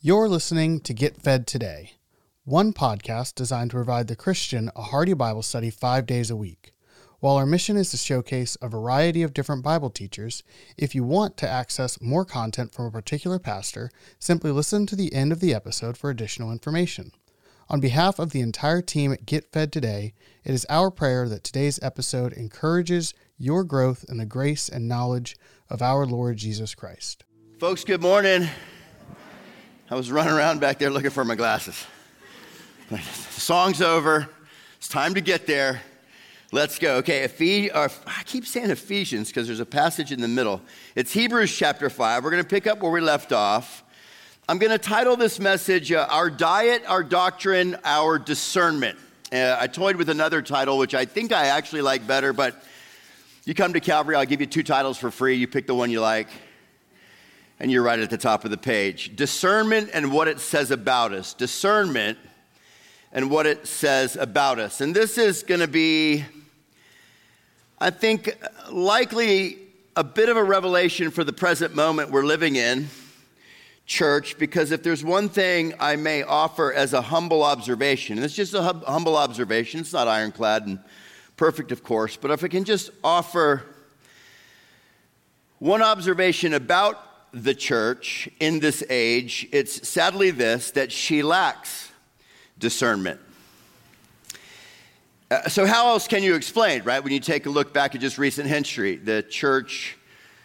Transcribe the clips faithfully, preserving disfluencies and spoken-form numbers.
You're listening to Get Fed Today, one podcast designed to provide the Christian a hearty Bible study five days a week. While our mission is to showcase a variety of different Bible teachers, if you want to access more content from a particular pastor, simply listen to the end of the episode for additional information. On behalf of the entire team at Get Fed Today, it is our prayer that today's episode encourages your growth in the grace and knowledge of our Lord Jesus Christ. Folks, good morning. I was running around back there looking for my glasses. The song's over. It's time to get there. Let's go. Okay, Ephes- or, I keep saying Ephesians because there's a passage in the middle. It's Hebrews chapter five. We're going to pick up where we left off. I'm going to title this message, uh, Our Diet, Our Doctrine, Our Discernment. Uh, I toyed with another title, which I think I actually like better, but you come to Calvary, I'll give you two titles for free. You pick the one you like. And you're right at the top of the page. Discernment and what it says about us. Discernment and what it says about us. And this is going to be, I think, likely a bit of a revelation for the present moment we're living in, church, because if there's one thing I may offer as a humble observation, and it's just a hum- humble observation, it's not ironclad and perfect, of course, but if I can just offer one observation about the church in this age, it's sadly this, that she lacks discernment. Uh, so how else can you explain, right? When you take a look back at just recent history, the church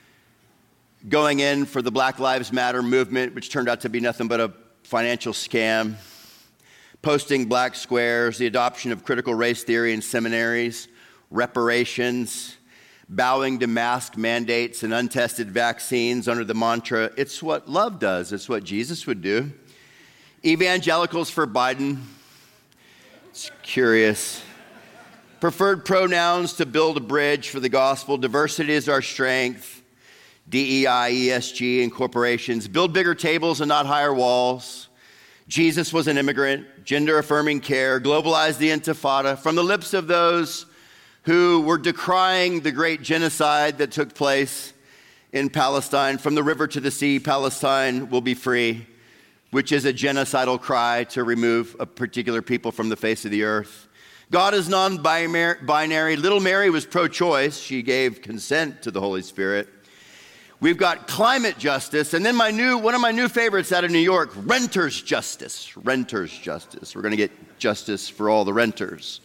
going in for the Black Lives Matter movement, which turned out to be nothing but a financial scam, posting black squares, the adoption of critical race theory in seminaries, reparations, bowing to mask mandates and untested vaccines under the mantra, it's what love does, it's what Jesus would do. Evangelicals for Biden, it's curious. Preferred pronouns to build a bridge for the gospel, diversity is our strength, D E I, E S G, and corporations, build bigger tables and not higher walls. Jesus was an immigrant, gender-affirming care, globalize the intifada, from the lips of those who were decrying the great genocide that took place in Palestine. From the river to the sea, Palestine will be free, which is a genocidal cry to remove a particular people from the face of the earth. God is non-binary. Little Mary was pro-choice. She gave consent to the Holy Spirit. We've got climate justice, and then my new one of my new favorites out of New York, renters justice. Renters justice. We're going to get justice for all the renters.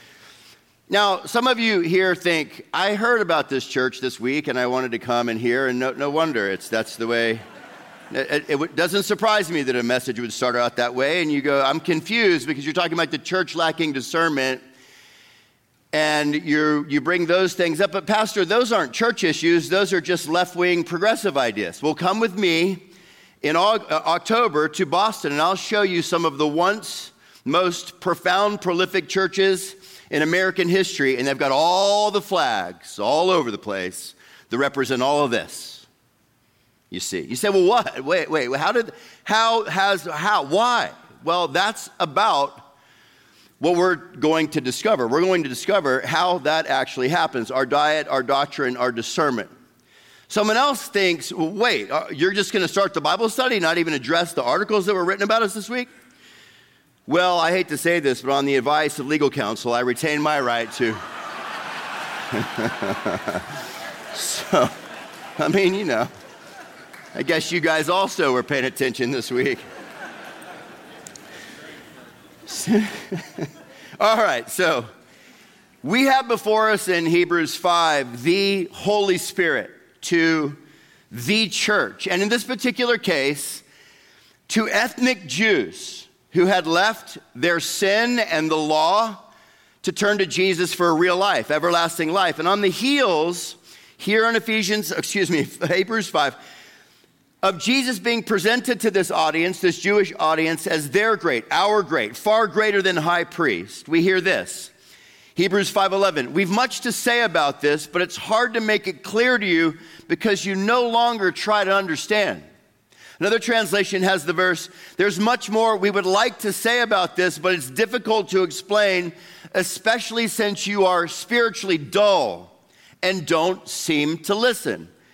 Now, some of you here think, I heard about this church this week and I wanted to come and hear, and no, no wonder, it's that's the way. It, it, it doesn't surprise me that a message would start out that way, and you go, I'm confused because you're talking about the church lacking discernment, and you you bring those things up. But Pastor, those aren't church issues, those are just left-wing progressive ideas. Well, come with me in October to Boston, and I'll show you some of the once most profound, prolific churches in American history, and they've got all the flags all over the place that represent all of this. You see, you say, well, what? Wait, wait, how did, how has, how, why? Well, that's about what we're going to discover. We're going to discover how that actually happens. Our diet, our doctrine, our discernment. Someone else thinks, well, wait, you're just going to start the Bible study, not even address the articles that were written about us this week? Well, I hate to say this, but on the advice of legal counsel, I retain my right to. So, I mean, you know, I guess you guys also were paying attention this week. All right, so we have before us in Hebrews five the Holy Spirit to the church. And in this particular case, to ethnic Jews who had left their sin and the law to turn to Jesus for a real life, everlasting life. And on the heels, here in Ephesians, excuse me, Hebrews five, of Jesus being presented to this audience, this Jewish audience, as their great, our great, far greater than high priest, we hear this. Hebrews five eleven, we've much to say about this, but it's hard to make it clear to you because you no longer try to understand. Another translation has the verse, there's much more we would like to say about this, but it's difficult to explain, especially since you are spiritually dull and don't seem to listen.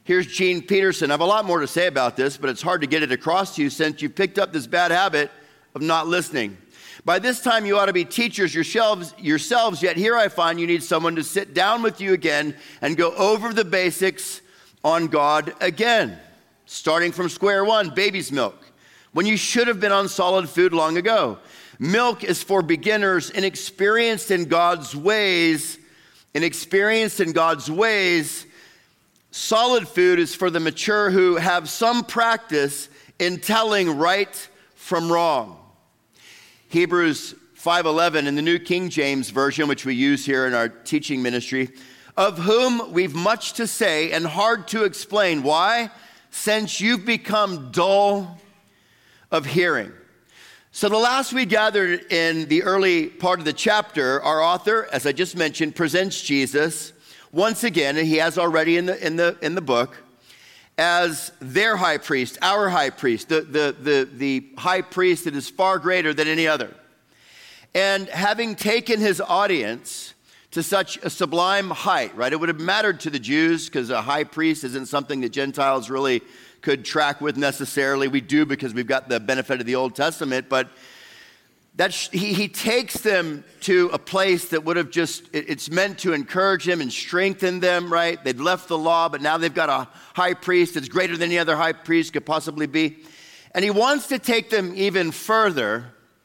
Here's Gene Peterson. I have a lot more to say about this, but it's hard to get it across to you since you picked up this bad habit of not listening. By this time, you ought to be teachers yourselves, yourselves, yet here I find you need someone to sit down with you again and go over the basics on God again, starting from square one, baby's milk, when you should have been on solid food long ago. Milk is for beginners, inexperienced in God's ways, inexperienced in God's ways. Solid food is for the mature who have some practice in telling right from wrong. Hebrews five eleven in the New King James Version, which we use here in our teaching ministry, of whom we've much to say and hard to explain. Why? Since you've become dull of hearing. So the last we gathered in the early part of the chapter, our author, as I just mentioned, presents Jesus once again, and he has already in the in the in the book, as their high priest, our high priest, the, the, the, the high priest that is far greater than any other. And having taken his audience to such a sublime height, right? It would have mattered to the Jews because a high priest isn't something that Gentiles really could track with necessarily. We do because we've got the benefit of the Old Testament, but that sh- he, he takes them to a place that would have just, it, it's meant to encourage them and strengthen them, right? They'd left the law, but now they've got a high priest that's greater than any other high priest could possibly be. And he wants to take them even further,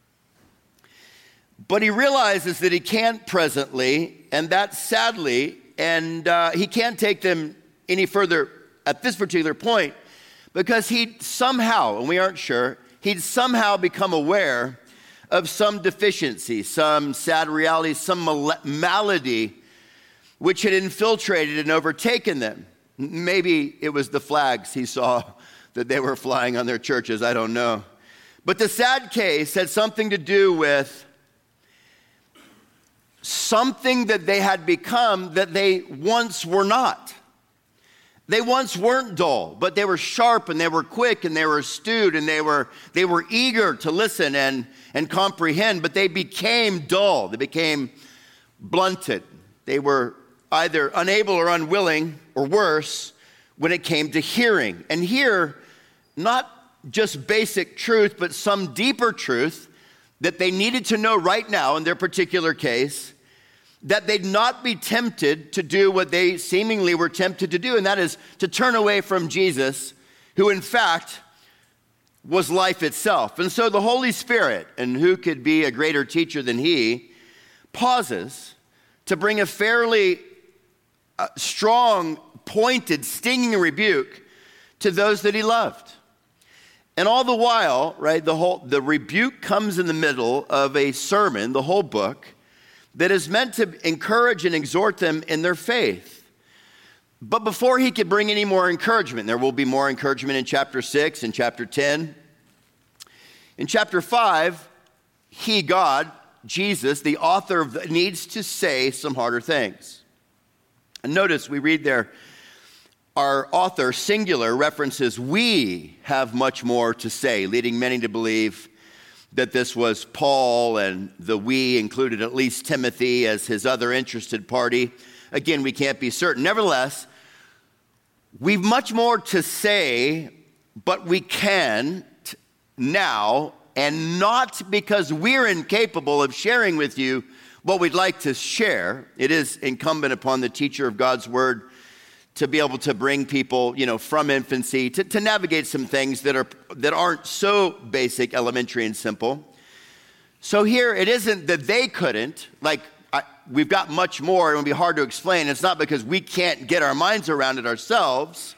but he realizes that he can't presently, and that sadly, and uh, he can't take them any further at this particular point because he'd somehow, and we aren't sure, he'd somehow become aware of some deficiency, some sad reality, some mal- malady which had infiltrated and overtaken them. Maybe it was the flags he saw that they were flying on their churches, I don't know. But the sad case had something to do with something that they had become that they once were not. They once weren't dull, but they were sharp and they were quick and they were astute and they were they were eager to listen and, and comprehend, but they became dull. They became blunted. They were either unable or unwilling or worse when it came to hearing. And here, not just basic truth, but some deeper truth that they needed to know right now in their particular case, that they'd not be tempted to do what they seemingly were tempted to do, and that is to turn away from Jesus, who in fact was life itself. And so the Holy Spirit, and who could be a greater teacher than he, pauses to bring a fairly uh, strong, pointed, stinging rebuke to those that he loved. And all the while, right, the whole the rebuke comes in the middle of a sermon, the whole book, that is meant to encourage and exhort them in their faith. But before he could bring any more encouragement, there will be more encouragement in chapter six and chapter ten. In chapter five, he, God, Jesus, the author of the, needs to say some harder things. And notice we read there, our author, singular, references, we have much more to say, leading many to believe that this was Paul, and the we included at least Timothy as his other interested party. Again, we can't be certain. Nevertheless, we've much more to say, but we can't now, and not because we're incapable of sharing with you what we'd like to share. It is incumbent upon the teacher of God's word to be able to bring people, you know, from infancy to, to navigate some things that are that aren't so basic, elementary, and simple. So here, it isn't that they couldn't, like, I, we've got much more, it would be hard to explain. It's not because we can't get our minds around it ourselves.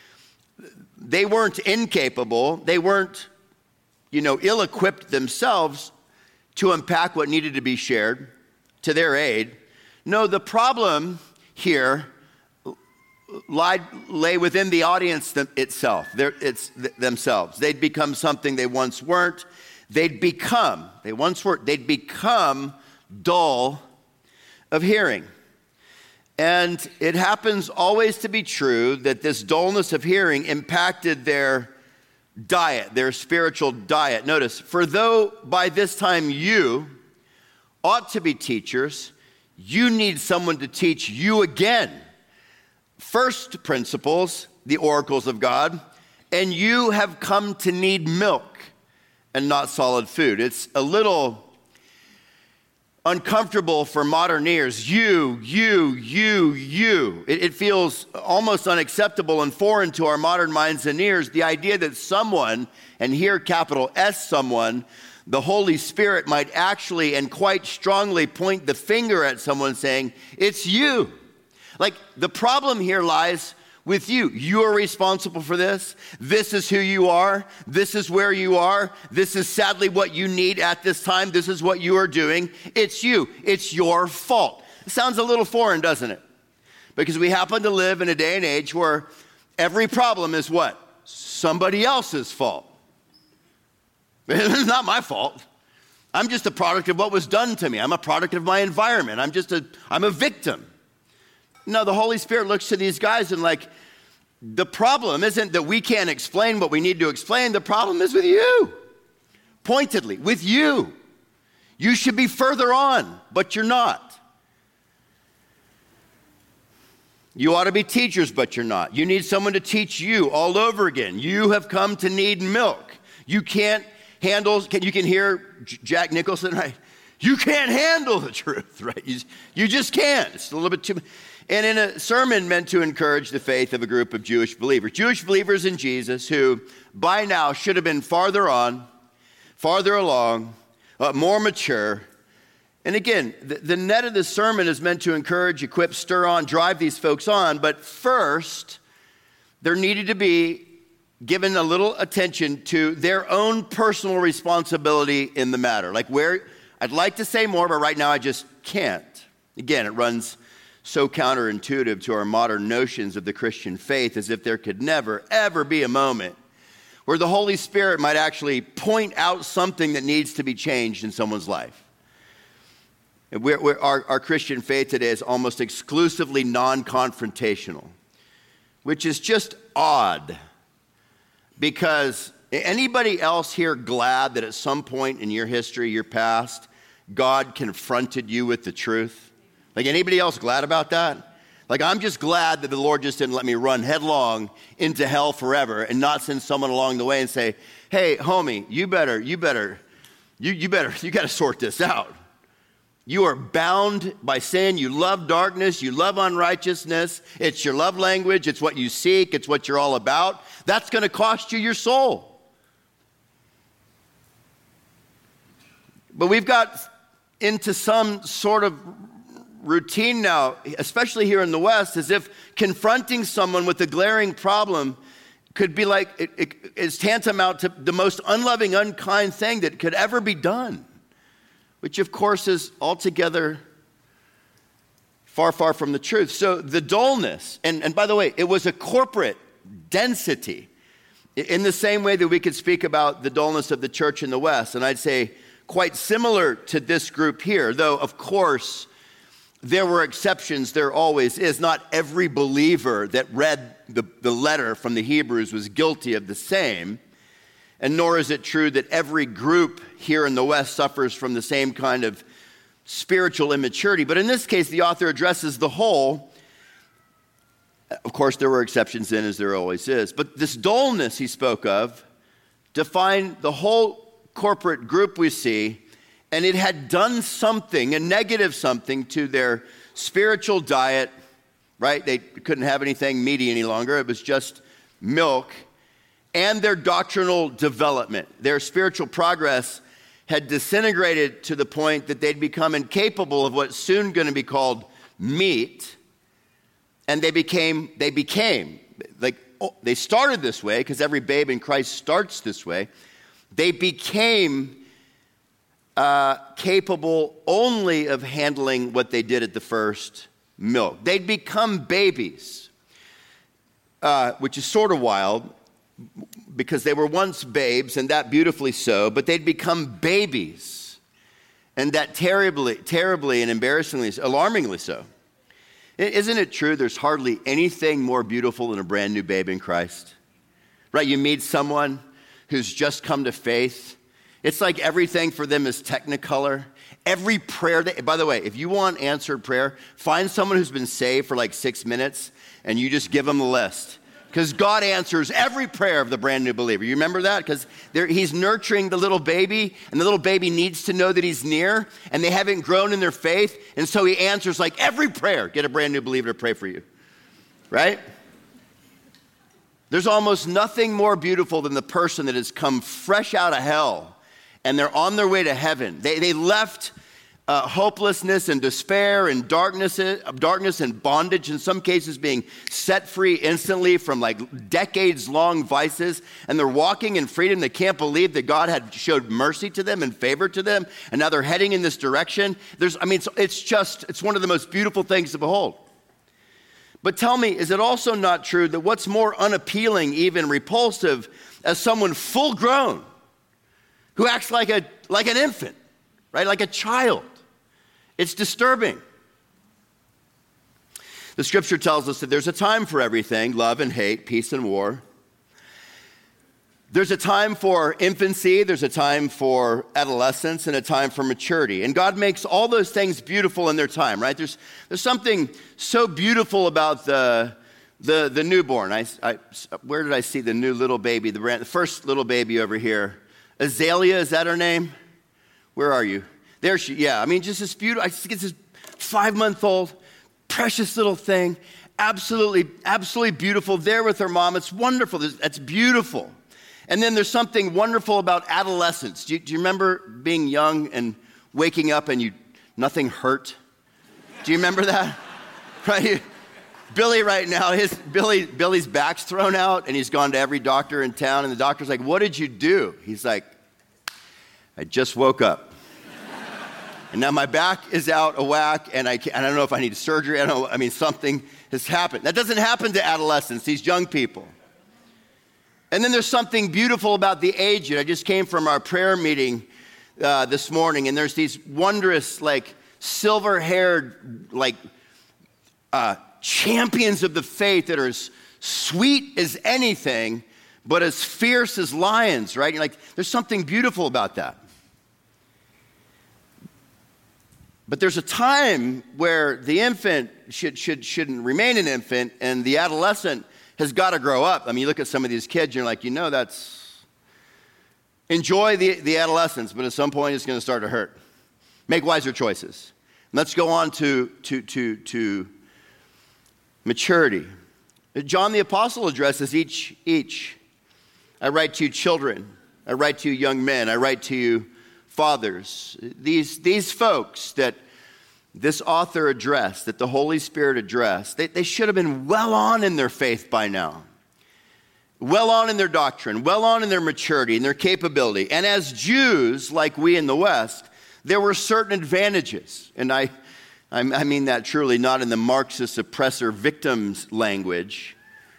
They weren't incapable. They weren't, you know, ill-equipped themselves to unpack what needed to be shared to their aid. No, the problem here Lied, lay within the audience them, itself. They're, it's th- themselves. They'd become something they once weren't. They'd become, they once were, they'd become dull of hearing. And it happens always to be true that this dullness of hearing impacted their diet, their spiritual diet. Notice, for though by this time you ought to be teachers, you need someone to teach you again first principles the oracles of God, and you have come to need milk and not solid food. It's a little uncomfortable for modern ears. You, you, you, you. It, it feels almost unacceptable and foreign to our modern minds and ears. The idea that someone, and here capital S someone, the Holy Spirit might actually and quite strongly point the finger at someone saying, it's you. Like the problem here lies with you. You are responsible for this. This is who you are. This is where you are. This is sadly what you need at this time. This is what you are doing. It's you. It's your fault. It sounds a little foreign, doesn't it? Because we happen to live in a day and age where every problem is what? Somebody else's fault. It's not my fault. I'm just a product of what was done to me. I'm a product of my environment. I'm just a, I'm a victim. No, the Holy Spirit looks to these guys and like, the problem isn't that we can't explain what we need to explain. The problem is with you. Pointedly, with you. You should be further on, but you're not. You ought to be teachers, but you're not. You need someone to teach you all over again. You have come to need milk. You can't handle, you can hear Jack Nicholson, right? You can't handle the truth, right? You, you just can't. It's a little bit too much. And in a sermon meant to encourage the faith of a group of Jewish believers, Jewish believers in Jesus who by now should have been farther on, farther along, uh, more mature. And again, the, the net of this sermon is meant to encourage, equip, stir on, drive these folks on. But first, there needed to be given a little attention to their own personal responsibility in the matter. Like where, I'd like to say more, but right now I just can't. Again, it runs so counterintuitive to our modern notions of the Christian faith, as if there could never, ever be a moment where the Holy Spirit might actually point out something that needs to be changed in someone's life. We're, we're, our, our Christian faith today is almost exclusively non-confrontational, which is just odd, because anybody else here glad that at some point in your history, your past, God confronted you with the truth? Like anybody else glad about that? Like I'm just glad that the Lord just didn't let me run headlong into hell forever and not send someone along the way and say, hey, homie, you better, you better, you, you better, you got to sort this out. You are bound by sin. You love darkness. You love unrighteousness. It's your love language. It's what you seek. It's what you're all about. That's going to cost you your soul. But we've got into some sort of routine now, especially here in the West, as if confronting someone with a glaring problem could be like, it, it, it's tantamount to the most unloving, unkind thing that could ever be done, which of course is altogether far, far from the truth. So the dullness, and, and by the way, it was a corporate density in the same way that we could speak about the dullness of the church in the West, and I'd say quite similar to this group here, though of course, there were exceptions, there always is. Not every believer that read the, the letter from the Hebrews was guilty of the same. And nor is it true that every group here in the West suffers from the same kind of spiritual immaturity. But in this case, the author addresses the whole. Of course, there were exceptions in, as there always is. But this dullness he spoke of defined the whole corporate group we see. And it had done something, a negative something, to their spiritual diet, right? They couldn't have anything meaty any longer. It was just milk. And their doctrinal development. Their spiritual progress had disintegrated to the point that they'd become incapable of what's soon going to be called meat. And they became, they became, like, oh, they started this way, because every babe in Christ starts this way. They became Uh, capable only of handling what they did at the first, milk. They'd become babies, uh, which is sort of wild because they were once babes, and that beautifully so, but they'd become babies, and that terribly, terribly and embarrassingly, alarmingly so. Isn't it true there's hardly anything more beautiful than a brand new babe in Christ? Right? You meet someone who's just come to faith. It's like everything for them is technicolor. Every prayer, that, by the way, if you want answered prayer, find someone who's been saved for like six minutes and you just give them the list. Because God answers every prayer of the brand new believer. You remember that? Because he's nurturing the little baby, and the little baby needs to know that he's near, and they haven't grown in their faith, and so he answers like every prayer. Get a brand new believer to pray for you, right? There's almost nothing more beautiful than the person that has come fresh out of hell, and they're on their way to heaven. They, they left Uh, hopelessness and despair and darkness, darkness and bondage, in some cases being set free instantly from like decades-long vices, and they're walking in freedom. They can't believe that God had showed mercy to them and favor to them, and now they're heading in this direction. There's, I mean, it's, it's just, it's one of the most beautiful things to behold. But tell me, is it also not true that what's more unappealing, even repulsive, as someone full-grown who acts like a like an infant, right, like a child? It's disturbing. The scripture tells us that there's a time for everything, love and hate, peace and war. There's a time for infancy, there's a time for adolescence, and a time for maturity. And God makes all those things beautiful in their time, right? There's, there's something so beautiful about the, the, the newborn. I, I, where did I see the new little baby, the, brand, the first little baby over here? Azalea, is that her name? Where are you? There she, yeah, I mean, just this beautiful, I just get this five-month-old, precious little thing, absolutely, absolutely beautiful, there with her mom. It's wonderful, that's beautiful. And then there's something wonderful about adolescence. Do you, do you remember being young and waking up and you, nothing hurt? Do you remember that? Right? Billy right now, his, Billy, Billy's back's thrown out and he's gone to every doctor in town, and the doctor's like, what did you do? He's like, I just woke up. And now my back is out of whack, and I, can't, I don't know if I need surgery. I don't know. I mean, something has happened. That doesn't happen to adolescents, these young people. And then there's something beautiful about the aged. I just came from our prayer meeting uh, this morning, and there's these wondrous, like, silver-haired, like, uh, champions of the faith that are as sweet as anything, but as fierce as lions, right? You're like, there's something beautiful about that. But there's a time where the infant should, should, shouldn't remain an infant, and the adolescent has got to grow up. I mean, you look at some of these kids, and you're like, you know, that's... Enjoy the, the adolescence, but at some point it's going to start to hurt. Make wiser choices. Let's go on to, to, to, to maturity. John the Apostle addresses each, each. I write to you children. I write to you young men. I write to you fathers. These, these folks that this author addressed, that the Holy Spirit addressed, they, they should have been well on in their faith by now. Well on in their doctrine, well on in their maturity and their capability. And as Jews, like we in the West, there were certain advantages. And I, I mean that truly, not in the Marxist oppressor victims language.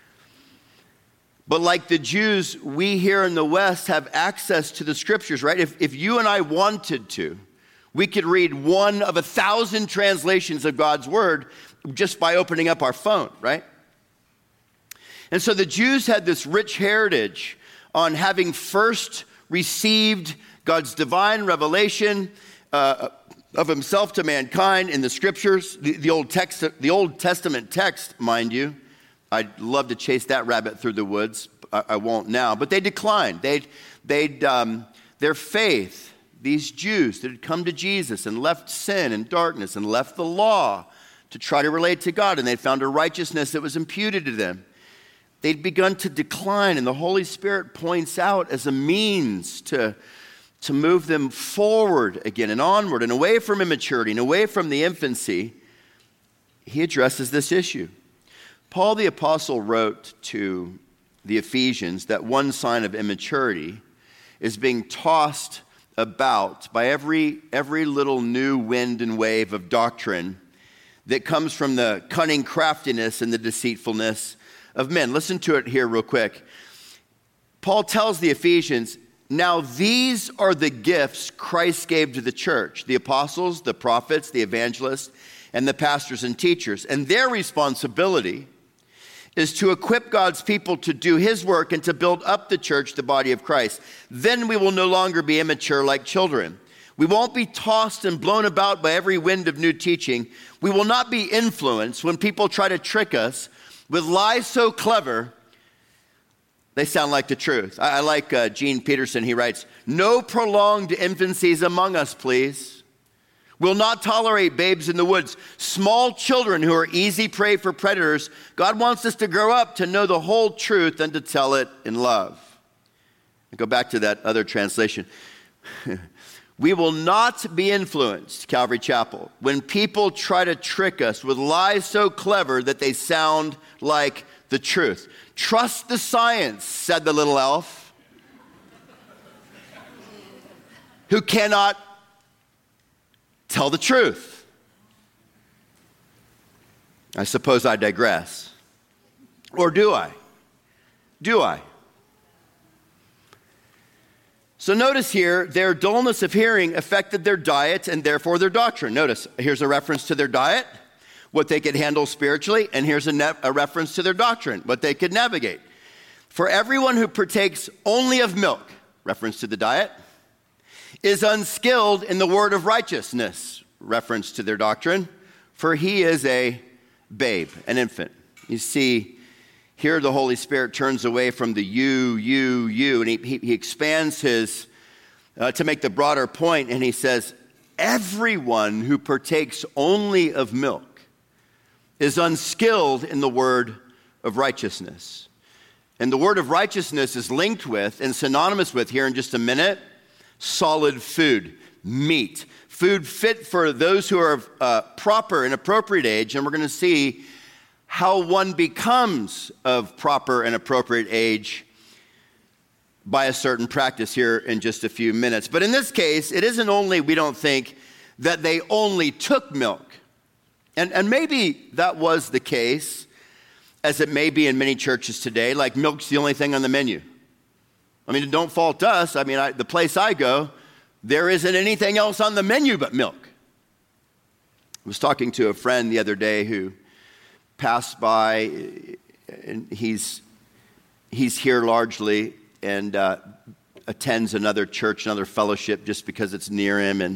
But like the Jews, we here in the West have access to the scriptures, right? If, if you and I wanted to, we could read one of a thousand translations of God's word just by opening up our phone, right? And so the Jews had this rich heritage on having first received God's divine revelation uh, of himself to mankind in the scriptures, the, the, Old text, the Old Testament text, mind you. I'd love to chase that rabbit through the woods. I, I won't now. But they declined. They'd, they'd, um, their faith, these Jews that had come to Jesus and left sin and darkness and left the law to try to relate to God, and they'd found a righteousness that was imputed to them. They'd begun to decline, and the Holy Spirit points out as a means to, to move them forward again and onward and away from immaturity and away from the infancy. He addresses this issue. Paul the Apostle wrote to the Ephesians that one sign of immaturity is being tossed about by every, every little new wind and wave of doctrine that comes from the cunning craftiness and the deceitfulness of men. Listen to it here real quick. Paul tells the Ephesians, now these are the gifts Christ gave to the church, the apostles, the prophets, the evangelists, and the pastors and teachers. And their responsibility is to equip God's people to do his work and to build up the church, the body of Christ. Then we will no longer be immature like children. We won't be tossed and blown about by every wind of new teaching. We will not be influenced when people try to trick us with lies so clever They sound like the truth. I, I like uh, Gene Peterson. He writes, "No prolonged infancies among us, please. We'll not tolerate babes in the woods. Small children who are easy prey for predators. God wants us to grow up to know the whole truth and to tell it in love." I go back to that other translation. "We will not be influenced, Calvary Chapel, when people try to trick us with lies so clever that they sound like the truth. Trust the science," said the little elf, "who cannot tell the truth." I suppose I digress. Or do I? Do I? So notice here, their dullness of hearing affected their diet and therefore their doctrine. Notice, here's a reference to their diet, what they could handle spiritually, and here's a, ne- a reference to their doctrine, what they could navigate. "For everyone who partakes only of milk," reference to the diet, "is unskilled in the word of righteousness," reference to their doctrine, "for he is a babe," an infant. You see, here the Holy Spirit turns away from the you, you, you, and he, he, he expands his, uh, to make the broader point, and he says, everyone who partakes only of milk is unskilled in the word of righteousness. And the word of righteousness is linked with and synonymous with, here in just a minute, solid food, meat, food fit for those who are of uh, proper and appropriate age. And we're going to see how one becomes of proper and appropriate age by a certain practice here in just a few minutes. But in this case, it isn't only, we don't think, that they only took milk. And, and maybe that was the case, as it may be in many churches today, like milk's the only thing on the menu. I mean, don't fault us. I mean, I, the place I go, there isn't anything else on the menu but milk. I was talking to a friend the other day who passed by, and he's he's here largely and uh, attends another church, another fellowship, just because it's near him. And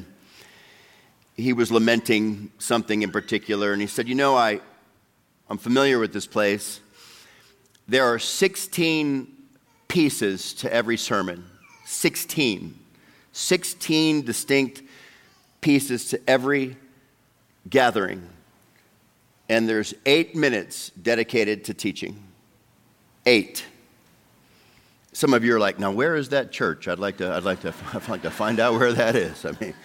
he was lamenting something in particular, and he said, "You know, I I'm familiar with this place. There are sixteen pieces to every sermon. sixteen. sixteen distinct pieces to every gathering. And there's eight minutes dedicated to teaching. Eight." Some of you are like, "Now where is that church? I'd like to I'd like to I'd like to find out where that is." I mean,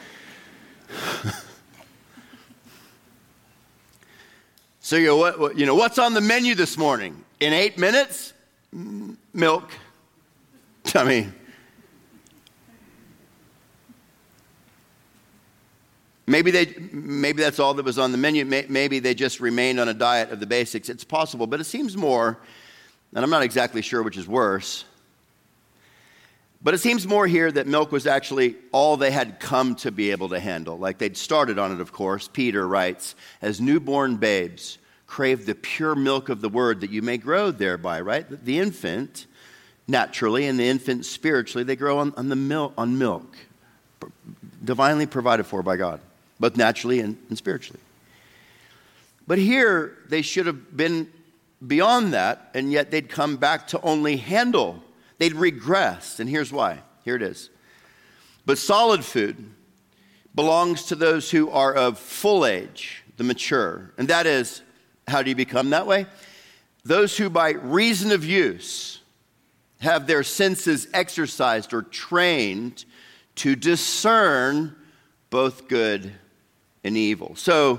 so you know, what, you know what's on the menu this morning? In eight minutes, milk. I mean, maybe they maybe that's all that was on the menu. Maybe they just remained on a diet of the basics. It's possible, but it seems more, and I'm not exactly sure which is worse, but it seems more here that milk was actually all they had come to be able to handle. Like they'd started on it, of course. Peter writes, "As newborn babes, crave the pure milk of the word that you may grow thereby," right? The infant, naturally, and the infant spiritually, they grow on, on the milk, on milk, divinely provided for by God, both naturally and, and spiritually. But here, they should have been beyond that, and yet they'd come back to only handle. They'd regressed, and here's why. Here it is. "But solid food belongs to those who are of full age, the mature." And that is, how do you become that way? Those who by reason of use have their senses exercised or trained to discern both good and evil. So,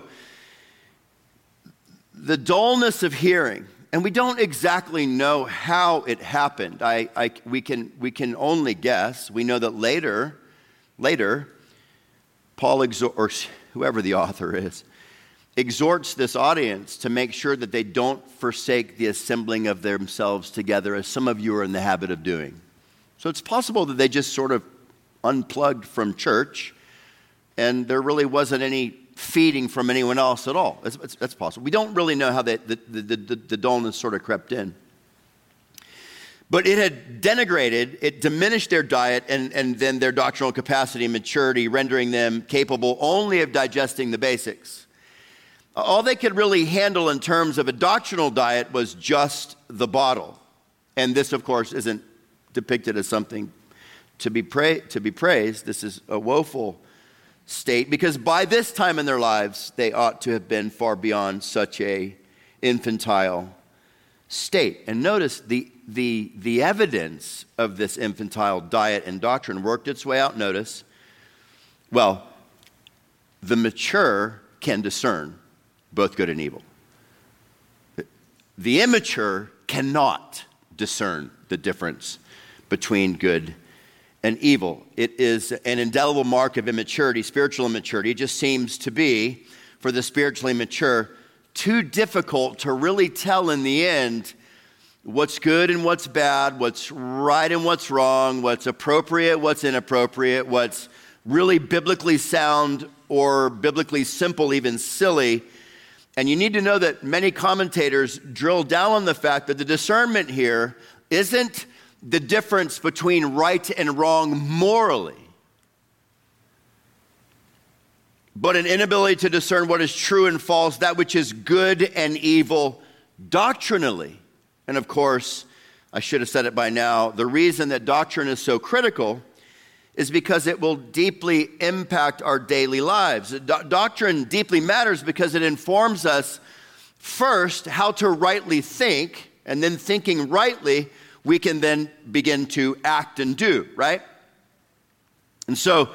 the dullness of hearing, and we don't exactly know how it happened. I, I, we can, we can only guess. We know that later, later, Paul exhort, or whoever the author is, exhorts this audience to make sure that they don't forsake the assembling of themselves together, as some of you are in the habit of doing. So it's possible that they just sort of unplugged from church, and there really wasn't any feeding from anyone else at all. That's, that's, that's possible. We don't really know how they, the, the, the, the dullness sort of crept in. But it had denigrated, it diminished their diet and, and then their doctrinal capacity and maturity, rendering them capable only of digesting the basics. All they could really handle in terms of a doctrinal diet was just the bottle. And this, of course, isn't depicted as something to be, pra- to be praised. This is a woeful state, because by this time in their lives, they ought to have been far beyond such a infantile state. And notice the, the, the evidence of this infantile diet and doctrine worked its way out. Notice, well, the mature can discern both good and evil. The immature cannot discern the difference between good and evil. It is an indelible mark of immaturity, spiritual immaturity. It just seems to be, for the spiritually mature, too difficult to really tell in the end what's good and what's bad, what's right and what's wrong, what's appropriate, what's inappropriate, what's really biblically sound or biblically simple, even silly. And you need to know that many commentators drill down on the fact that the discernment here isn't the difference between right and wrong morally, but an inability to discern what is true and false, that which is good and evil doctrinally. And of course, I should have said it by now, the reason that doctrine is so critical is because it will deeply impact our daily lives. Do- doctrine deeply matters because it informs us first how to rightly think, and then thinking rightly, we can then begin to act and do, right? And so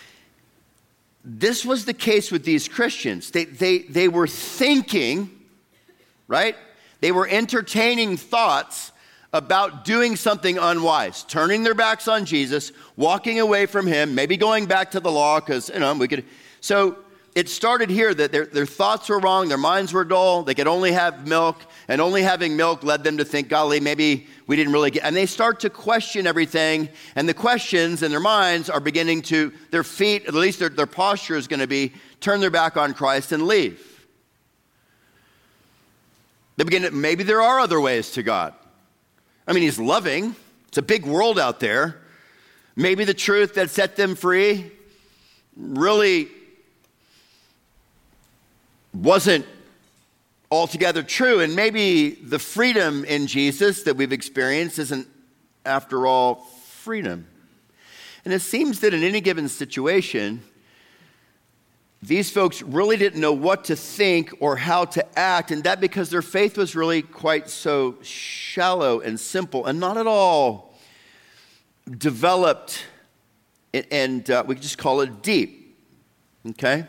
this was the case with these Christians. They, they, they were thinking, right? They were entertaining thoughts about doing something unwise, turning their backs on Jesus, walking away from him, maybe going back to the law, because, you know, we could. So it started here that their, their thoughts were wrong, their minds were dull, they could only have milk, and only having milk led them to think, golly, maybe we didn't really get, and they start to question everything, and the questions in their minds are beginning to, their feet, at least their, their posture is going to be, turn their back on Christ and leave. They begin to, maybe there are other ways to God. I mean, he's loving. It's a big world out there. Maybe the truth that set them free really wasn't altogether true. And maybe the freedom in Jesus that we've experienced isn't, after all, freedom. And it seems that in any given situation, these folks really didn't know what to think or how to act, and that because their faith was really quite so shallow and simple and not at all developed, and uh, we could just call it deep, okay?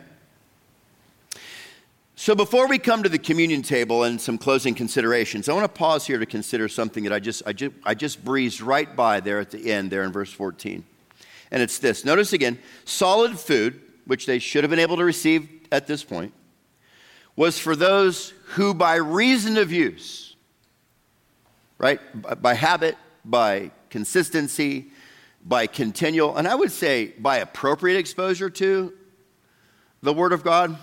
So before we come to the communion table and some closing considerations, I want to pause here to consider something that I just, I just, I just breezed right by there at the end there in verse fourteen. And it's this. Notice again, solid food, which they should have been able to receive at this point, was for those who by reason of use, right, by habit, by consistency, by continual, and I would say by appropriate exposure to the Word of God,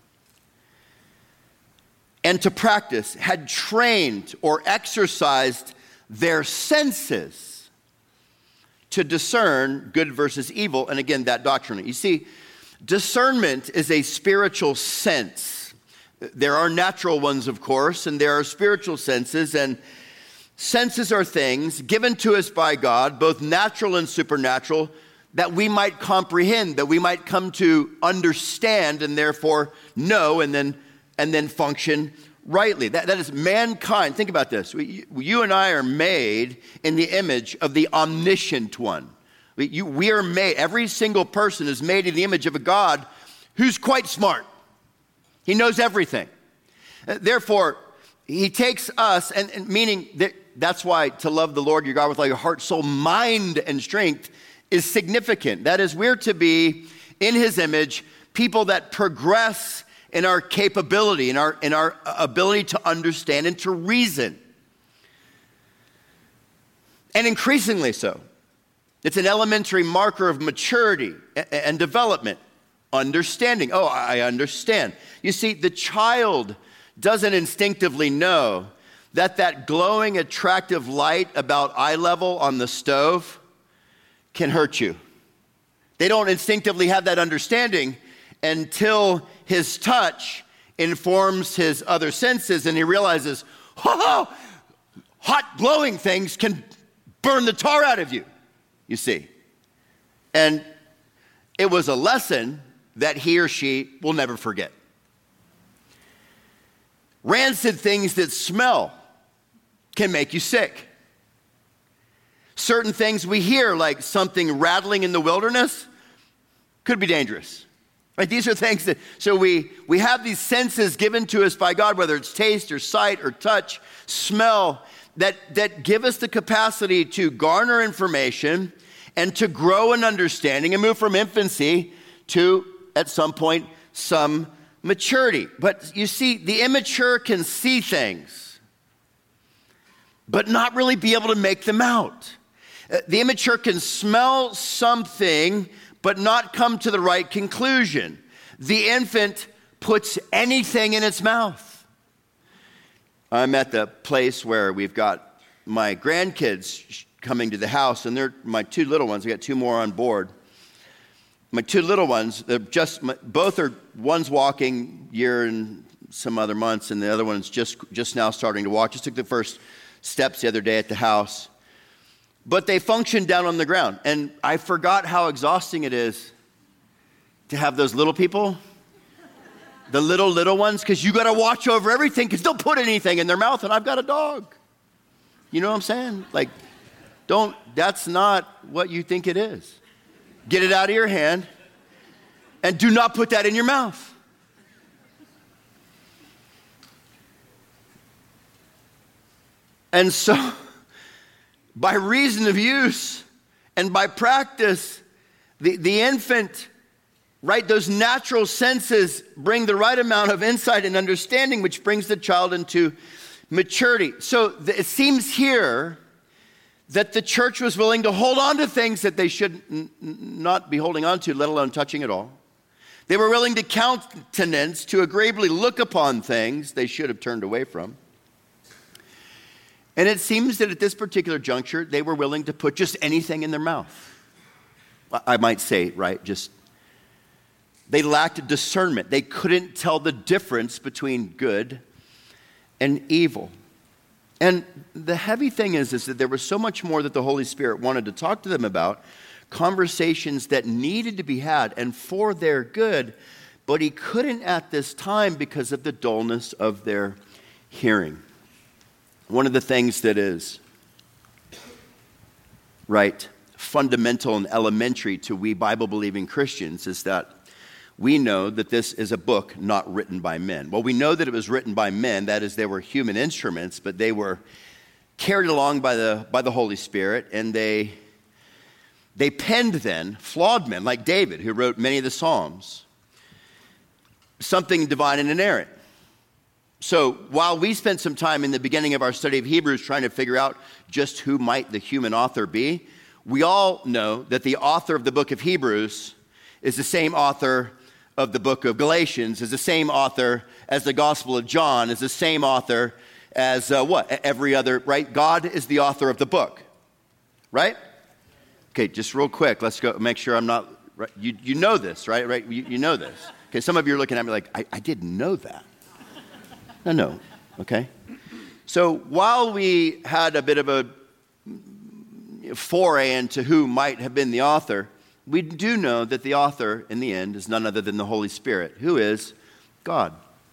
and to practice, had trained or exercised their senses to discern good versus evil, and again, that doctrine. You see, discernment is a spiritual sense. There are natural ones, of course, and there are spiritual senses, and senses are things given to us by God, both natural and supernatural, that we might comprehend, that we might come to understand and therefore know and then and then function rightly. That, that is mankind. Think about this. We, you and I are made in the image of the omniscient one. We, you, we are made, every single person is made in the image of a God who's quite smart. He knows everything. Therefore, he takes us, and, and meaning that that's why to love the Lord your God with all your heart, soul, mind, and strength is significant. That is, we're to be in his image, people that progress in our capability, in our, in our ability to understand and to reason. And increasingly so. It's an elementary marker of maturity and development. Understanding. Oh, I understand. You see, the child doesn't instinctively know that that glowing, attractive light about eye level on the stove can hurt you. They don't instinctively have that understanding until his touch informs his other senses and he realizes, oh, hot glowing things can burn the tar out of you, you see. And it was a lesson that he or she will never forget. Rancid things that smell can make you sick. Certain things we hear, like something rattling in the wilderness, could be dangerous. Right? These are things that, so we, we have these senses given to us by God, whether it's taste or sight or touch, smell, that, that give us the capacity to garner information and to grow in understanding and move from infancy to, at some point, some maturity. But you see, the immature can see things, but not really be able to make them out. The immature can smell something, but not come to the right conclusion. The infant puts anything in its mouth. I'm at the place where we've got my grandkids coming to the house, and they're my two little ones. I got two more on board. My two little ones, they're just both are one's walking year and some other months, and the other one's just just now starting to walk. Just took the first steps the other day at the house. But they function down on the ground. And I forgot how exhausting it is to have those little people, the little, little ones, because you got to watch over everything because they'll put anything in their mouth, and I've got a dog. You know what I'm saying? Like, don't, that's not what you think it is. Get it out of your hand, and do not put that in your mouth. And so, by reason of use and by practice, the, the infant, right, those natural senses bring the right amount of insight and understanding, which brings the child into maturity. So th- it seems here that the church was willing to hold on to things that they should n- not be holding on to, let alone touching at all. They were willing to countenance, to agreeably look upon things they should have turned away from. And it seems that at this particular juncture, they were willing to put just anything in their mouth. I might say, right, just, they lacked discernment. They couldn't tell the difference between good and evil. And the heavy thing is, is that there was so much more that the Holy Spirit wanted to talk to them about, conversations that needed to be had and for their good, but he couldn't at this time because of the dullness of their hearing. One of the things that is, right, fundamental and elementary to we Bible-believing Christians is that we know that this is a book not written by men. Well, we know that it was written by men, that is, they were human instruments, but they were carried along by the by the Holy Spirit, and they they penned then, flawed men like David, who wrote many of the Psalms, something divine and inerrant. So while we spent some time in the beginning of our study of Hebrews trying to figure out just who might the human author be, we all know that the author of the book of Hebrews is the same author of the book of Galatians, is the same author as the Gospel of John, is the same author as uh, what? Every other, right? God is the author of the book, right? Okay, just real quick, let's go make sure I'm not, right? you, you know this, right? right? You, you know this. Okay, some of you are looking at me like, I, I didn't know that. No, no, okay? So while we had a bit of a foray into who might have been the author, we do know that the author, in the end, is none other than the Holy Spirit, who is God.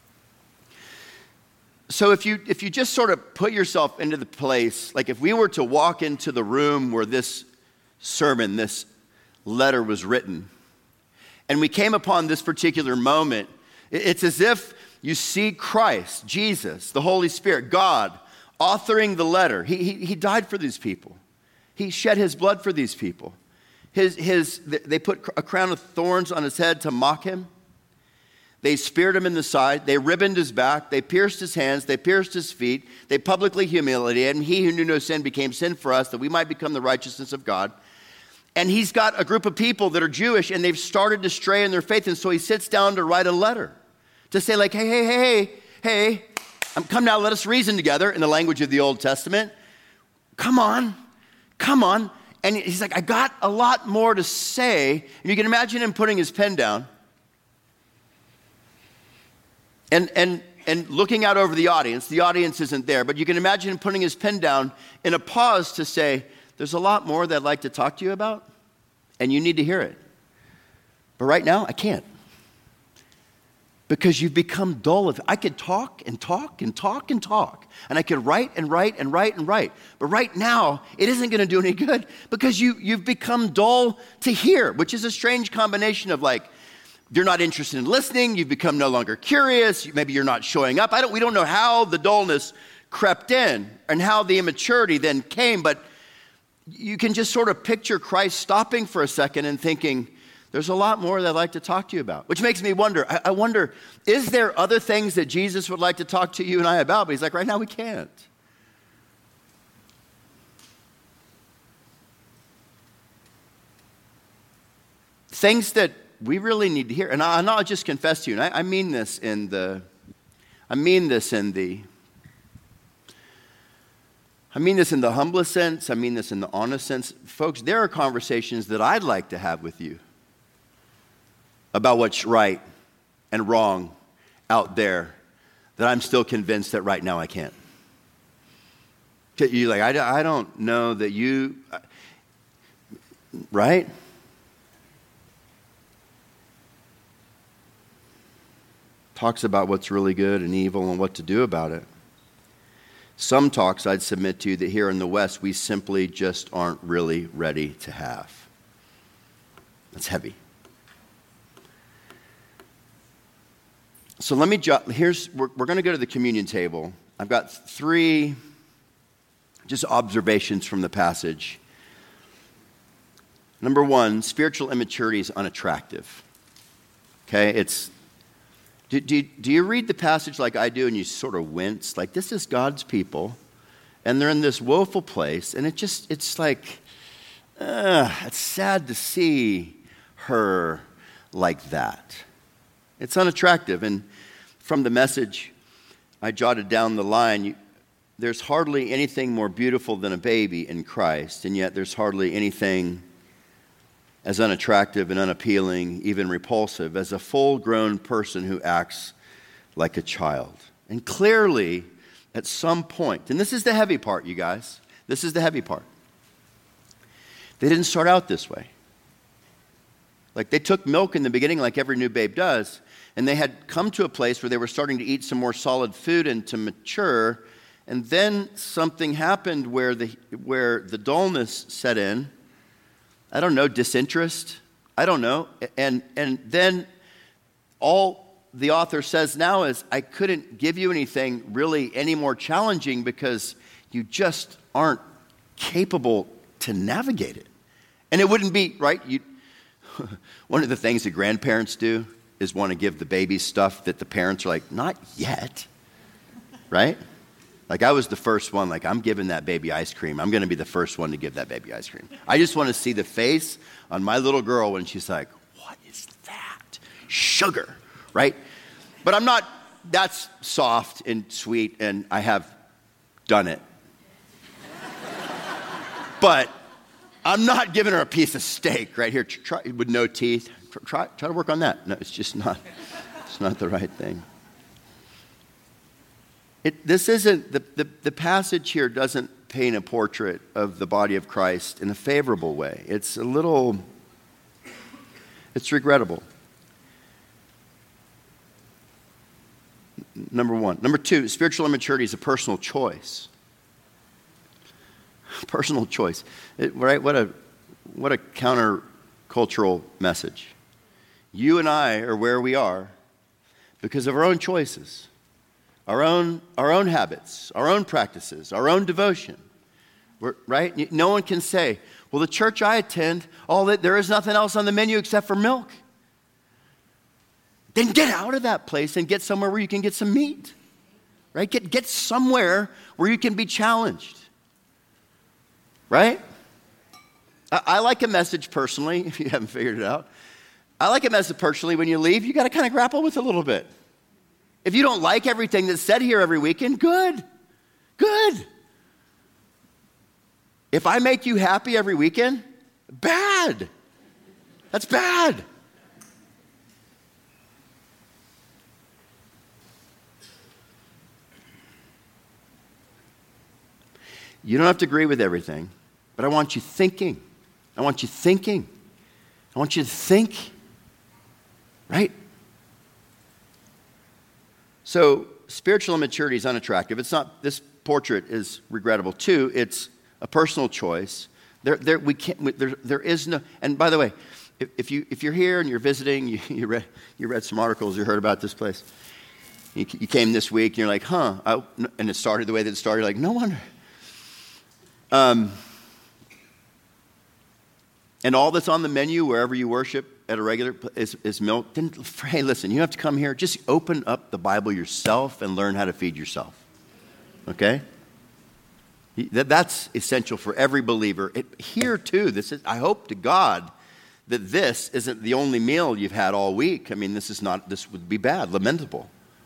So if you if you just sort of put yourself into the place, like if we were to walk into the room where this sermon, this letter was written, and we came upon this particular moment, it's as if you see Christ, Jesus, the Holy Spirit, God, authoring the letter. He, he, he died for these people. He shed his blood for these people. His, his, they put a crown of thorns on his head to mock him. They speared him in the side. They ribboned his back. They pierced his hands. They pierced his feet. They publicly humiliated him. He who knew no sin became sin for us, that we might become the righteousness of God. And he's got a group of people that are Jewish, and they've started to stray in their faith. And so he sits down to write a letter to say, like, hey, hey, hey, hey, hey, come now, let us reason together in the language of the Old Testament. Come on, come on. And he's like, I got a lot more to say. And you can imagine him putting his pen down. And and and looking out over the audience. The audience isn't there, but you can imagine him putting his pen down in a pause to say, there's a lot more that I'd like to talk to you about, and you need to hear it. But right now, I can't. Because you've become dull of it. I could talk and talk and talk and talk. And I could write and write and write and write. But right now, it isn't going to do any good because you, you've become dull to hear, which is a strange combination of like, you're not interested in listening, you've become no longer curious, maybe you're not showing up. I don't, we don't know how the dullness crept in and how the immaturity then came, but you can just sort of picture Christ stopping for a second and thinking, there's a lot more that I'd like to talk to you about, which makes me wonder, I, I wonder, is there other things that Jesus would like to talk to you and I about? But he's like, right now we can't. Things that we really need to hear, and, I, and I'll just confess to you, and I, I mean this in the, I mean this in the, I mean this in the humblest sense, I mean this in the honest sense. Folks, there are conversations that I'd like to have with you about what's right and wrong out there that I'm still convinced that right now I can't. You're like, I, I don't know that you, right? Talks about what's really good and evil and what to do about it. Some talks I'd submit to you that here in the West, we simply just aren't really ready to have. That's heavy. So let me, ju- here's, we're, we're going to go to the communion table. I've got three just observations from the passage. Number one, spiritual immaturity is unattractive. Okay, it's, do, do, do you read the passage like I do and you sort of wince? Like, this is God's people, and they're in this woeful place, and it just, it's like, uh, it's sad to see her like that. It's unattractive. And from the Message, I jotted down the line, you, there's hardly anything more beautiful than a baby in Christ, and yet there's hardly anything as unattractive and unappealing, even repulsive, as a full-grown person who acts like a child. And clearly, at some point, and this is the heavy part, you guys, this is the heavy part. They didn't start out this way. Like, they took milk in the beginning like every new babe does, and they had come to a place where they were starting to eat some more solid food and to mature, and then something happened where the where the dullness set in. I don't know, disinterest. I don't know. And and then all the author says now is, I couldn't give you anything really any more challenging because you just aren't capable to navigate it. And it wouldn't be, right? You one of the things that grandparents do is want to give the baby stuff that the parents are like, not yet, right? Like, I was the first one, like, I'm giving that baby ice cream. I'm going to be the first one to give that baby ice cream. I just want to see the face on my little girl when she's like, what is that? Sugar, right? But I'm not, that's soft and sweet, and I have done it. But I'm not giving her a piece of steak right here try, with no teeth. Try, try to work on that. No, it's just not, it's not the right thing. It, this isn't, the, the, the passage here doesn't paint a portrait of the body of Christ in a favorable way. It's a little, it's regrettable. Number one. Number two, spiritual immaturity is a personal choice. Personal choice, it, right? What a what a countercultural message. You and I are where we are because of our own choices, our own our own habits, our own practices, our own devotion. We're, right? No one can say, "Well, the church I attend, all that there is nothing else on the menu except for milk." Then get out of that place and get somewhere where you can get some meat. Right? Get get somewhere where you can be challenged. Right? I, I like a message personally, if you haven't figured it out. I like a message personally when you leave, you got to kind of grapple with it a little bit. If you don't like everything that's said here every weekend, good. Good. If I make you happy every weekend, bad. That's bad. You don't have to agree with everything, but I want you thinking. I want you thinking. I want you to think, right? So spiritual immaturity is unattractive. It's not, this portrait is regrettable. Two, it's a personal choice. There, there, we can't, there, there is no, and by the way, if, if, you, if you're here and you're visiting, you, you, read, you read some articles, you heard about this place. You, you came this week and you're like, huh, I, and it started the way that it started, you're like, no wonder. Um, and all that's on the menu wherever you worship at a regular is, is milk. Then, hey, listen, you have to come here. Just open up the Bible yourself and learn how to feed yourself. Okay? That, that's essential for every believer. It, here, too, this is, I hope to God that this isn't the only meal you've had all week. I mean, this is not, this would be bad, lamentable.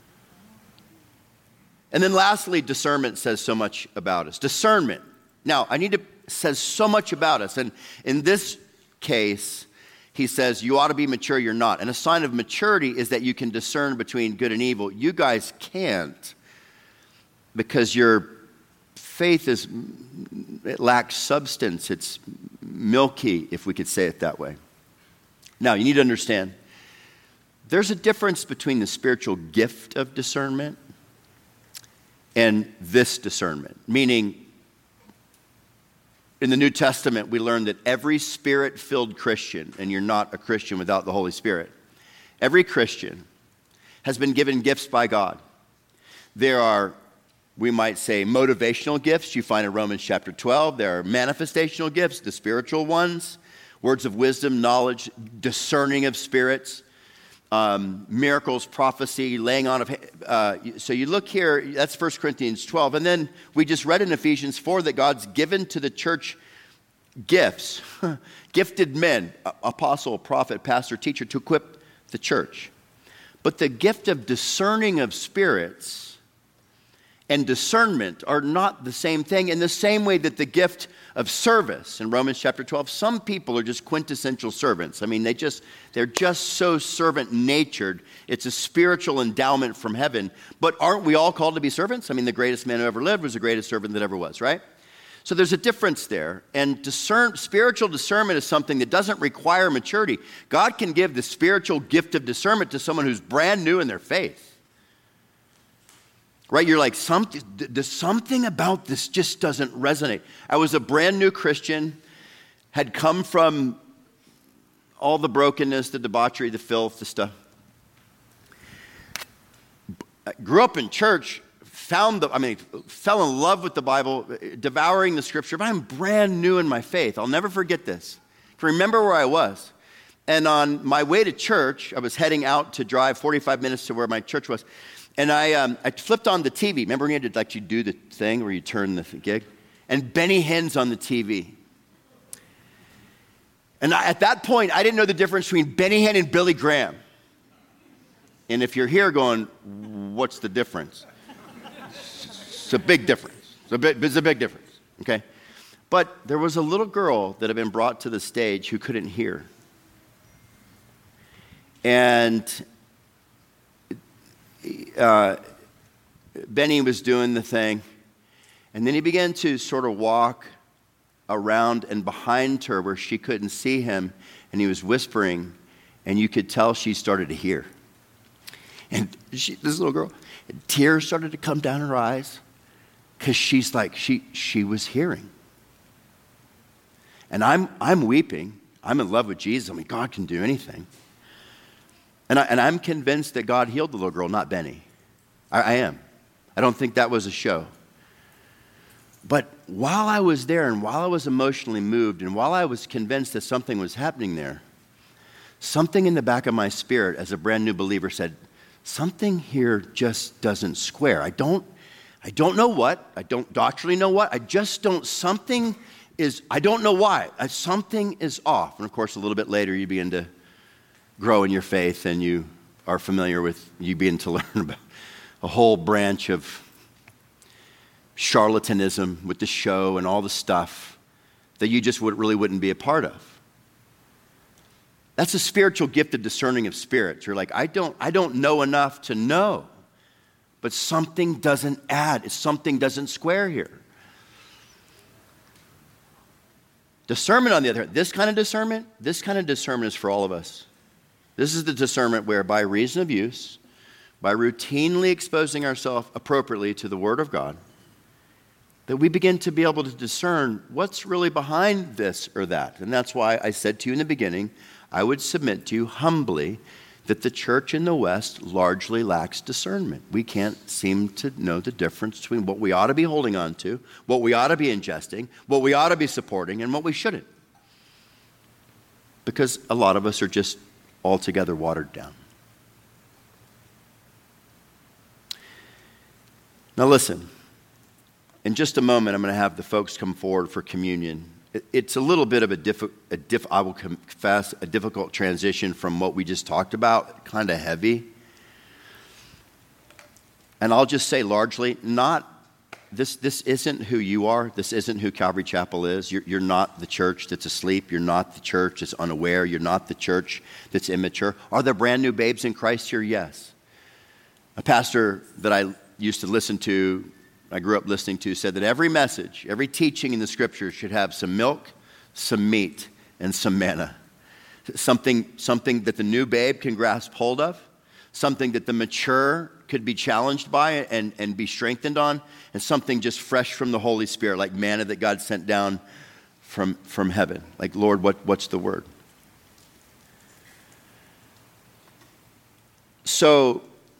And then lastly, discernment says so much about us. Discernment. Now, I need to, says so much about us. And in this case, he says, you ought to be mature, you're not. And a sign of maturity is that you can discern between good and evil. You guys can't, because your faith is, it lacks substance. It's milky, if we could say it that way. Now, you need to understand, there's a difference between the spiritual gift of discernment and this discernment. Meaning, in the New Testament, we learn that every Spirit-filled Christian, and you're not a Christian without the Holy Spirit, every Christian has been given gifts by God. There are, we might say, motivational gifts you find in Romans chapter twelve. There are manifestational gifts, the spiritual ones, words of wisdom, knowledge, discerning of spirits, um, miracles, prophecy, laying on of, uh, so you look here, that's First Corinthians twelve. And then we just read in Ephesians four that God's given to the church gifts, gifted men, apostle, prophet, pastor, teacher, to equip the church. But the gift of discerning of spirits and discernment are not the same thing, in the same way that the gift of service in Romans chapter twelve, some people are just quintessential servants. I mean, they just, they're just so servant-natured. It's a spiritual endowment from heaven. But aren't we all called to be servants? I mean, the greatest man who ever lived was the greatest servant that ever was, right? So there's a difference there. And discern, spiritual discernment is something that doesn't require maturity. God can give the spiritual gift of discernment to someone who's brand new in their faith. Right? You're like, something, there's something about this just doesn't resonate. I was a brand new Christian, had come from all the brokenness, the debauchery, the filth, the stuff. I grew up in church, found the, I mean, fell in love with the Bible, devouring the scripture, but I'm brand new in my faith. I'll never forget this. I can remember where I was. And on my way to church, I was heading out to drive forty-five minutes to where my church was. And I um, I flipped on the T V. Remember when you had to like you do the thing where you turn the gig? And Benny Hinn's on the T V. And I, at that point, I didn't know the difference between Benny Hinn and Billy Graham. And if you're here going, what's the difference? It's a big difference. It's a big, it's a big difference, okay? But there was a little girl that had been brought to the stage who couldn't hear. And Uh, Benny was doing the thing, and then he began to sort of walk around and behind her where she couldn't see him, and he was whispering, and you could tell she started to hear. And she, this little girl, tears started to come down her eyes because she's like, she she was hearing. And I'm I'm weeping. I'm in love with Jesus. I mean, God can do anything. And, I, and I'm convinced that God healed the little girl, not Benny. I, I am. I don't think that was a show. But while I was there and while I was emotionally moved and while I was convinced that something was happening there, something in the back of my spirit as a brand new believer said, something here just doesn't square. I don't, I don't know what. I don't doctrinally know what. I just don't, something is, I don't know why. I, something is off. And of course, a little bit later, you begin to grow in your faith, and you are familiar with, you begin to learn about a whole branch of charlatanism with the show and all the stuff that you just would, really wouldn't be a part of. That's a spiritual gift of discerning of spirits. You're like, I don't, I don't know enough to know, but something doesn't add, something doesn't square here. Discernment, on the other hand, this kind of discernment, this kind of discernment is for all of us. This is the discernment where by reason of use, by routinely exposing ourselves appropriately to the Word of God, that we begin to be able to discern what's really behind this or that. And that's why I said to you in the beginning, I would submit to you humbly that the church in the West largely lacks discernment. We can't seem to know the difference between what we ought to be holding on to, what we ought to be ingesting, what we ought to be supporting, and what we shouldn't. Because a lot of us are just altogether watered down. Now listen, in just a moment I'm going to have the folks come forward for communion. It's a little bit of a, diff, a diff, I will confess, a difficult transition from what we just talked about, kind of heavy. And I'll just say largely, not this. This isn't who you are. This isn't who Calvary Chapel is. You're, you're not the church that's asleep. You're not the church that's unaware. You're not the church that's immature. Are there brand new babes in Christ here? Yes. A pastor that I used to listen to, I grew up listening to, said that every message, every teaching in the Scriptures should have some milk, some meat, and some manna. Something, something that the new babe can grasp hold of, something that the mature could be challenged by and, and be strengthened on, and something just fresh from the Holy Spirit, like manna that God sent down from, from heaven. Like, Lord, what, what's the word? So,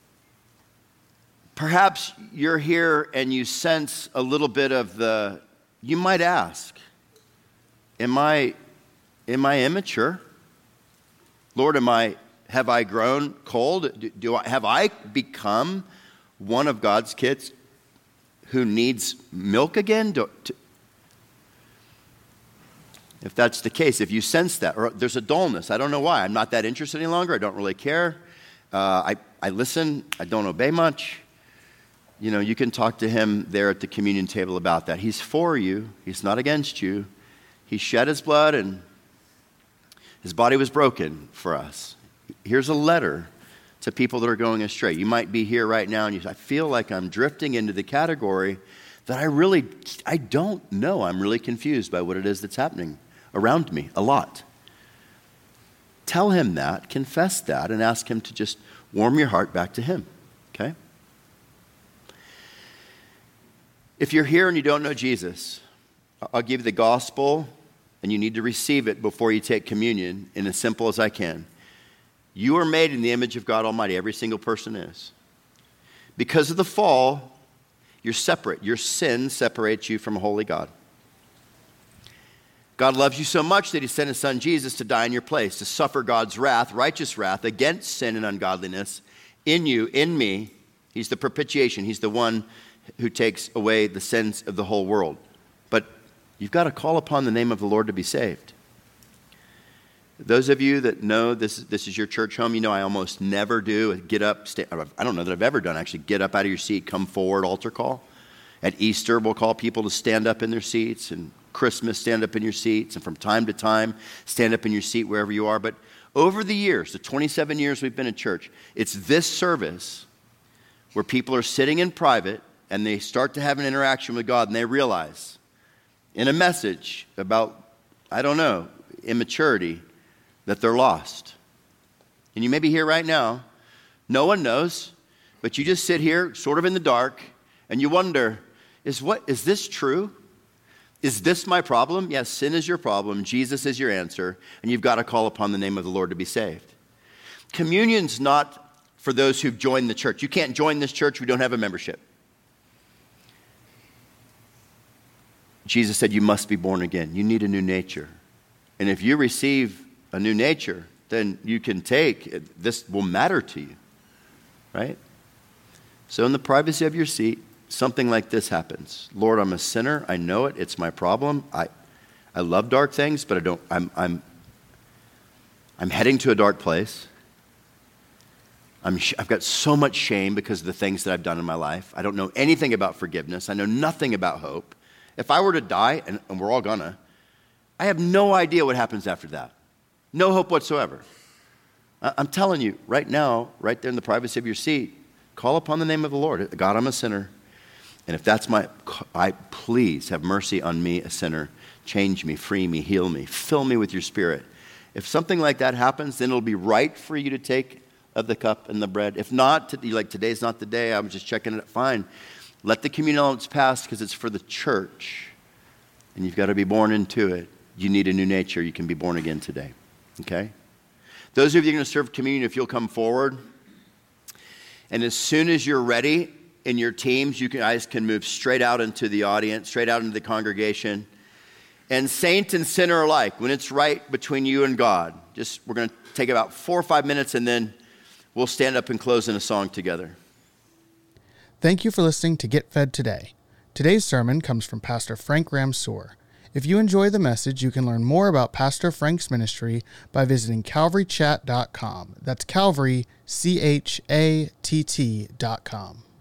perhaps you're here and you sense a little bit of the, you might ask, am I, am I immature? Lord, am I, have I grown cold? Do, do I, have I become one of God's kids who needs milk again? Do, to, if that's the case, if you sense that, or there's a dullness, I don't know why. I'm not that interested any longer. I don't really care. Uh, I, I listen. I don't obey much. You know, you can talk to him there at the communion table about that. He's for you. He's not against you. He shed his blood and his body was broken for us. Here's a letter to people that are going astray. You might be here right now and you say, I feel like I'm drifting into the category that I really, I don't know. I'm really confused by what it is that's happening around me a lot. Tell him that, confess that, and ask him to just warm your heart back to him, okay? If you're here and you don't know Jesus, I'll give you the gospel, and you need to receive it before you take communion in as simple as I can. You are made in the image of God Almighty. Every single person is. Because of the fall, you're separate. Your sin separates you from a holy God. God loves you so much that he sent his son Jesus to die in your place, to suffer God's wrath, righteous wrath, against sin and ungodliness in you, in me. He's the propitiation. He's the one who takes away the sins of the whole world. But you've got to call upon the name of the Lord to be saved. Those of you that know this, this is your church home, you know I almost never do get up, stay, I don't know that I've ever done actually, get up out of your seat, come forward, altar call. At Easter, we'll call people to stand up in their seats, and Christmas, stand up in your seats, and from time to time, stand up in your seat wherever you are. But over the years, the twenty-seven years we've been in church, it's this service where people are sitting in private and they start to have an interaction with God, and they realize in a message about, I don't know, immaturity, that they're lost. And you may be here right now, no one knows, but you just sit here sort of in the dark, and you wonder, is what is this true? Is this my problem? Yes, sin is your problem. Jesus is your answer, and you've got to call upon the name of the Lord to be saved. Communion's not for those who've joined the church. You can't join this church, we don't have a membership. Jesus said you must be born again. You need a new nature. And if you receive a new nature, then you can take, this will matter to you, right? So in the privacy of your seat, something like this happens. Lord, I'm a sinner. I know it. It's my problem. I, I love dark things, but I don't, I'm, I'm, I'm heading to a dark place. I'm, I've got so much shame because of the things that I've done in my life. I don't know anything about forgiveness. I know nothing about hope. If I were to die, and, and we're all gonna, I have no idea what happens after that. No hope whatsoever. I, I'm telling you, right now, right there in the privacy of your seat, call upon the name of the Lord. God, I'm a sinner. And if that's my, I please have mercy on me, a sinner. Change me, free me, heal me, fill me with your Spirit. If something like that happens, then it'll be right for you to take of the cup and the bread. If not, like today's not the day, I'm just checking it, fine. Let the communion elements pass because it's for the church. And you've got to be born into it. You need a new nature. You can be born again today. Okay? Those of you who are going to serve communion, if you'll come forward. And as soon as you're ready in your teams, you guys can move straight out into the audience, straight out into the congregation. And saint and sinner alike, when it's right between you and God, just we're going to take about four or five minutes and then we'll stand up and close in a song together. Thank you for listening to Get Fed Today. Today's sermon comes from Pastor Frank Ramsour. If you enjoy the message, you can learn more about Pastor Frank's ministry by visiting calvary chat dot com. That's Calvary, C H A T T dot com.